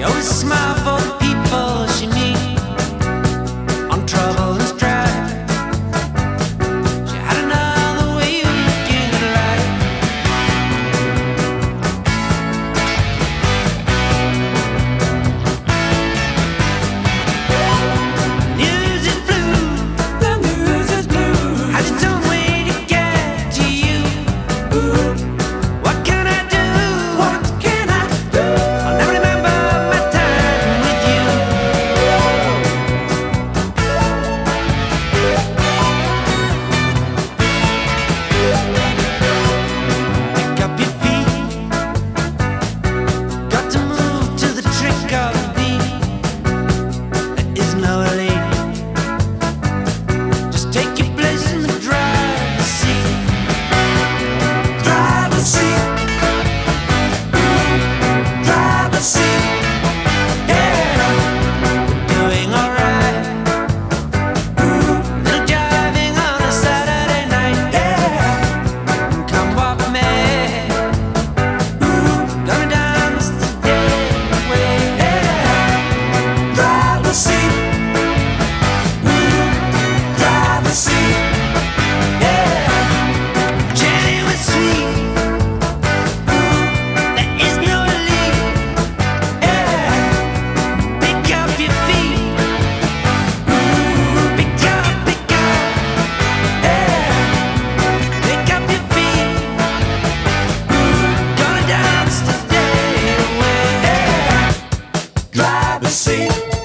Always smile for the people she meets on trouble and strife. She had another way of looking at life. News is blue, the news is blue. Has its own way to get to you. What can I do? What can I do? I'll never remember my time with you. Pick up your feet. Got to move to the trick of the beat. There is no elite. Just take your place in the driver's seat. Driver's seat. Driver's seat. Yeah, doing alright. Little driving on a Saturday night. Yeah, come walk with me. Gonna dance the day away. Yeah, driver's seat. Driver's seat. Yeah, genuine sweet. There is no lead. Yeah, pick up your feet. Pick up, pick up. Yeah, pick up your feet. Gonna dance the day away. Yeah, driver's seat.